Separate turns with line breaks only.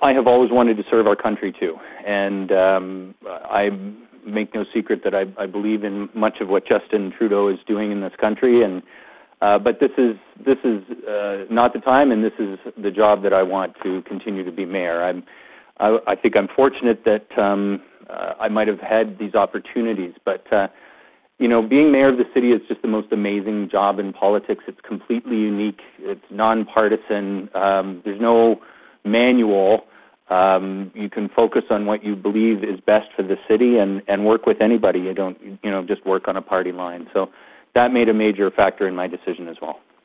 I have always wanted to serve our country too, and I make no secret that I believe in much of what Justin Trudeau is doing in this country, and but this is not the time, and this is the job that I want to continue to be mayor. I think I'm fortunate that I might have had these opportunities, but being mayor of the city is just the most amazing job in politics. It's completely unique. It's nonpartisan. There's no manual. You can focus on what you believe is best for the city and work with anybody. You don't, just work on a party line. So that made a major factor in my decision as well.